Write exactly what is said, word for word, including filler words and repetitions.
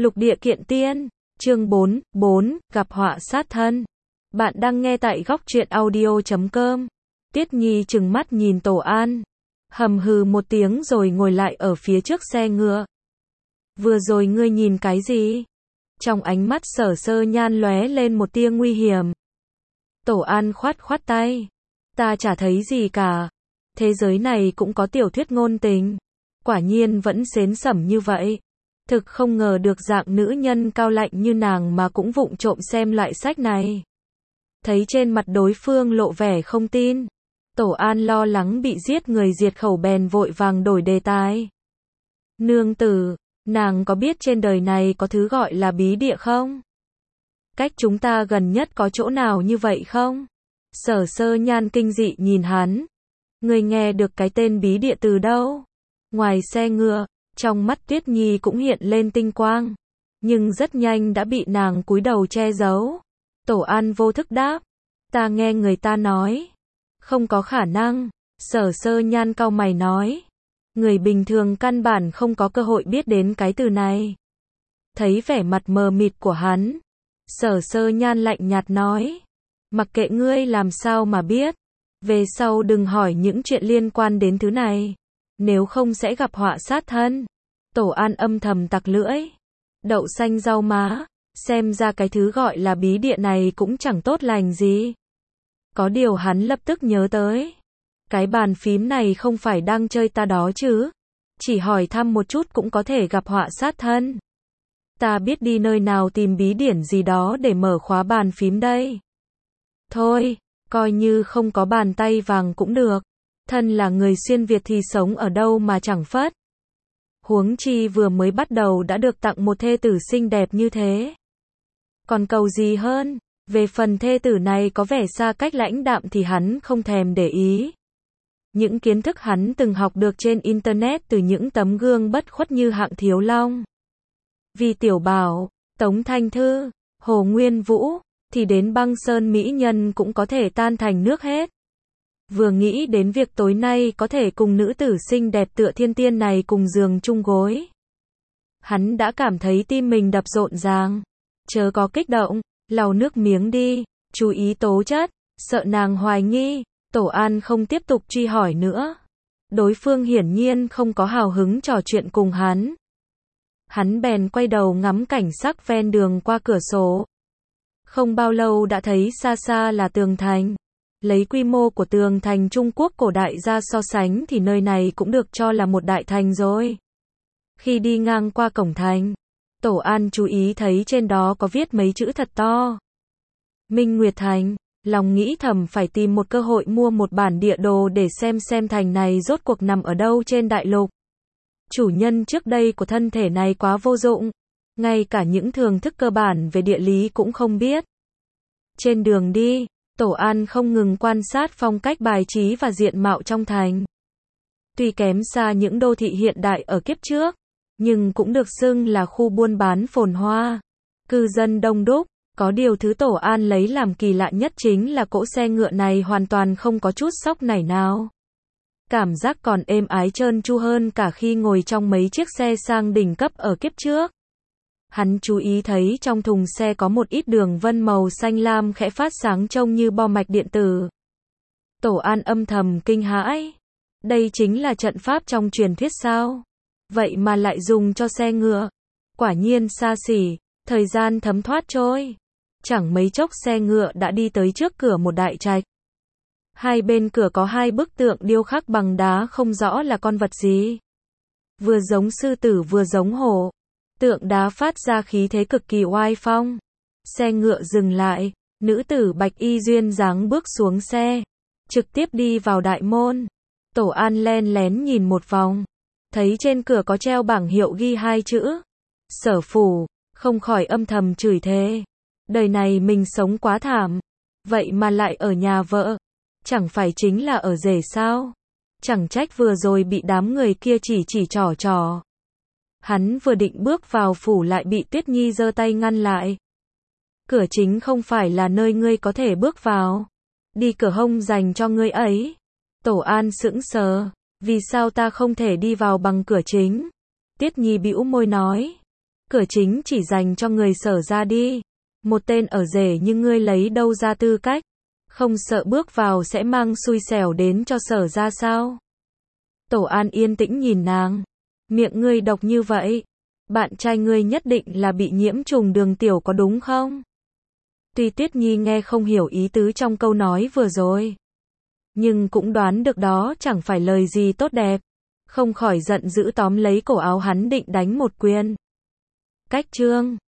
Lục địa kiện tiên, chương bốn, bốn, gặp họa sát thân. Bạn đang nghe tại góc truyện audio chấm com. Tiết Nhi trừng mắt nhìn Tổ An, hầm hừ một tiếng rồi ngồi lại ở phía trước xe ngựa. Vừa rồi ngươi nhìn cái gì? Trong ánh mắt Sở Sơ Nhan lóe lên một tia nguy hiểm. Tổ An khoát khoát tay. Ta chả thấy gì cả. Thế giới này cũng có tiểu thuyết ngôn tình. Quả nhiên vẫn xến sẩm như vậy. Thực không ngờ được dạng nữ nhân cao lạnh như nàng mà cũng vụng trộm xem loại sách này. Thấy trên mặt đối phương lộ vẻ không tin, Tổ An lo lắng bị giết người diệt khẩu bèn vội vàng đổi đề tài. Nương tử, nàng có biết trên đời này có thứ gọi là bí địa không? Cách chúng ta gần nhất có chỗ nào như vậy không? Sở Sơ Nhan kinh dị nhìn hắn. Người nghe được cái tên bí địa từ đâu? Ngoài xe ngựa, trong mắt Tuyết Nhi cũng hiện lên tinh quang, nhưng rất nhanh đã bị nàng cúi đầu che giấu. Tổ An vô thức đáp, ta nghe người ta nói. Không có khả năng, Sở Sơ Nhan cau mày nói. Người bình thường căn bản không có cơ hội biết đến cái từ này. Thấy vẻ mặt mờ mịt của hắn, Sở Sơ Nhan lạnh nhạt nói, mặc kệ ngươi làm sao mà biết, về sau đừng hỏi những chuyện liên quan đến thứ này, nếu không sẽ gặp họa sát thân. Tổ An âm thầm tặc lưỡi. Đậu xanh rau má, xem ra cái thứ gọi là bí địa này cũng chẳng tốt lành gì. Có điều hắn lập tức nhớ tới. Cái bàn phím này không phải đang chơi ta đó chứ. Chỉ hỏi thăm một chút cũng có thể gặp họa sát thân. Ta biết đi nơi nào tìm bí điển gì đó để mở khóa bàn phím đây. Thôi, coi như không có bàn tay vàng cũng được. Thân là người xuyên Việt thì sống ở đâu mà chẳng phất. Huống chi vừa mới bắt đầu đã được tặng một thê tử xinh đẹp như thế. Còn cầu gì hơn? Về phần thê tử này có vẻ xa cách lãnh đạm thì hắn không thèm để ý. Những kiến thức hắn từng học được trên internet từ những tấm gương bất khuất như Hạng Thiếu Long, Vi Tiểu Bảo, Tống Thanh Thư, Hồ Nguyên Vũ, thì đến băng sơn mỹ nhân cũng có thể tan thành nước hết. Vừa nghĩ đến việc tối nay có thể cùng nữ tử xinh đẹp tựa thiên tiên này cùng giường chung gối, hắn đã cảm thấy tim mình đập rộn ràng. Chớ có kích động, lau nước miếng đi, chú ý tố chất, sợ nàng hoài nghi. Tổ An không tiếp tục truy hỏi nữa. Đối phương hiển nhiên không có hào hứng trò chuyện cùng hắn. Hắn bèn quay đầu ngắm cảnh sắc ven đường qua cửa sổ. Không bao lâu đã thấy xa xa là tường thành. Lấy quy mô của tường thành Trung Quốc cổ đại ra so sánh thì nơi này cũng được cho là một đại thành rồi. Khi đi ngang qua cổng thành, Tổ An chú ý thấy trên đó có viết mấy chữ thật to. Minh Nguyệt Thành. Lòng nghĩ thầm phải tìm một cơ hội mua một bản địa đồ để xem xem thành này rốt cuộc nằm ở đâu trên đại lục. Chủ nhân trước đây của thân thể này quá vô dụng, ngay cả những thường thức cơ bản về địa lý cũng không biết. Trên đường đi, Tổ An không ngừng quan sát phong cách bài trí và diện mạo trong thành. Tuy kém xa những đô thị hiện đại ở kiếp trước, nhưng cũng được xưng là khu buôn bán phồn hoa, cư dân đông đúc. Có điều thứ Tổ An lấy làm kỳ lạ nhất chính là cỗ xe ngựa này hoàn toàn không có chút xóc nảy nào. Cảm giác còn êm ái trơn tru hơn cả khi ngồi trong mấy chiếc xe sang đỉnh cấp ở kiếp trước. Hắn chú ý thấy trong thùng xe có một ít đường vân màu xanh lam khẽ phát sáng trông như bo mạch điện tử. Tổ An âm thầm kinh hãi. Đây chính là trận pháp trong truyền thuyết sao? Vậy mà lại dùng cho xe ngựa. Quả nhiên xa xỉ. Thời gian thấm thoát trôi. Chẳng mấy chốc xe ngựa đã đi tới trước cửa một đại trạch. Hai bên cửa có hai bức tượng điêu khắc bằng đá không rõ là con vật gì. Vừa giống sư tử vừa giống hổ. Tượng đá phát ra khí thế cực kỳ oai phong. Xe ngựa dừng lại. Nữ tử bạch y duyên dáng bước xuống xe. Trực tiếp đi vào đại môn. Tổ An len lén nhìn một vòng. Thấy trên cửa có treo bảng hiệu ghi hai chữ. Sở phủ. Không khỏi âm thầm chửi thề. Đời này mình sống quá thảm. Vậy mà lại ở nhà vợ. Chẳng phải chính là ở rể sao? Chẳng trách vừa rồi bị đám người kia chỉ chỉ trò trò. Hắn vừa định bước vào phủ lại bị Tuyết Nhi giơ tay ngăn lại. Cửa chính không phải là nơi ngươi có thể bước vào. Đi cửa hông dành cho ngươi ấy. Tổ An sững sờ. Vì sao ta không thể đi vào bằng cửa chính? Tuyết Nhi bĩu môi nói. cửa chính chỉ dành cho người Sở ra đi. Một tên ở rể như ngươi lấy đâu ra tư cách? Không sợ bước vào sẽ mang xui xẻo đến cho Sở ra sao? Tổ An yên tĩnh nhìn nàng. Miệng ngươi độc như vậy. Bạn trai ngươi nhất định là bị nhiễm trùng đường tiểu có đúng không? Tuy Tuyết Nhi nghe không hiểu ý tứ trong câu nói vừa rồi, nhưng cũng đoán được đó chẳng phải lời gì tốt đẹp. Không khỏi giận dữ tóm lấy cổ áo hắn định đánh một quyền. Cách chương